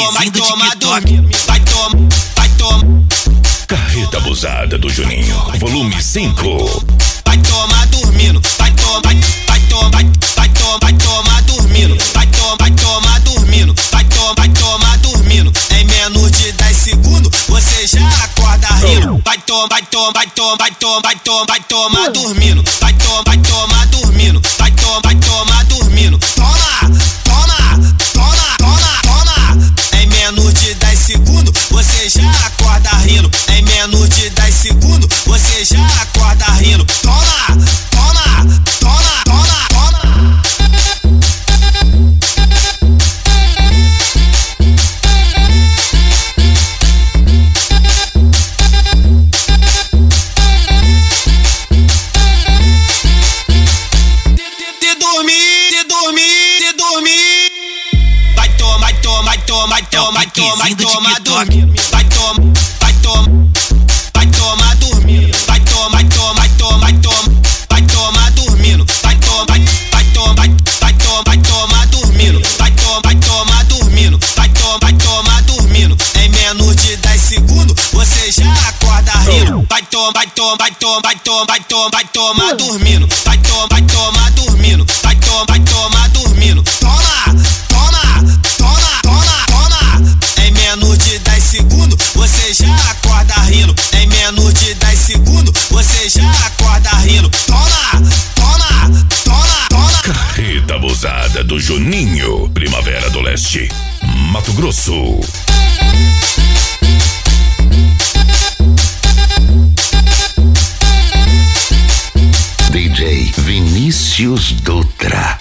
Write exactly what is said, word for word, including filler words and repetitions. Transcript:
toma, vai toma dormindo, vai toma, vai toma. Carreta abusada do Juninho, volume cinco. Vai tomar dormindo, vai tomar, vai, vai tomar, vai, vai tomar, vai tomar dormindo, vai tomar, vai tomar dormindo, vai tomar, vai tomar dormindo. Em menos de dez segundos você já acorda rindo. Vai tomar, vai tomar, vai tomar, vai tomar, vai tomar, vai tomar dormindo, vai tomar, vai tomar dormindo, vai tomar, vai tomar dormindo. Toma, toma, toma, toma, toma. Em menos de dez segundos você já acorda rindo. Em menos de dez segundos você já acorda rindo. Toma, toma, toma, toma, toma. Se dormir, se dormir, se dormir. Vai tomar, vai tomar, vai tomar, vai tomar, vai tomar, vai tomar dormindo. Vai tomar, vai tomar, vai tomar dormindo. Vai tomar, vai tomar, vai tomar, vai tomar, vai tomar dormindo. Vai tomar, vai, vai tomar, vai, vai tomar, vai tomar dormindo. Vai tomar, vai tomar dormindo. Vai tomar, vai tomar dormindo. Em menos de dez segundos você já acorda rindo. Vai tomar, vai tomar, vai tomar, vai tomar, vai tomar, vai tomar dormindo. Vai tomar, vai tomar dormindo. Vai tomar, vai tomar dormindo. Toma, toma, toma, toma, toma. Em menos de dez segundos você já acorda rindo. Em menos de dez segundos você já acorda rindo. Toma, toma, toma, toma. Carreta abusada do Juninho, Primavera do Leste, Mato Grosso. D J Vinícius Dutra.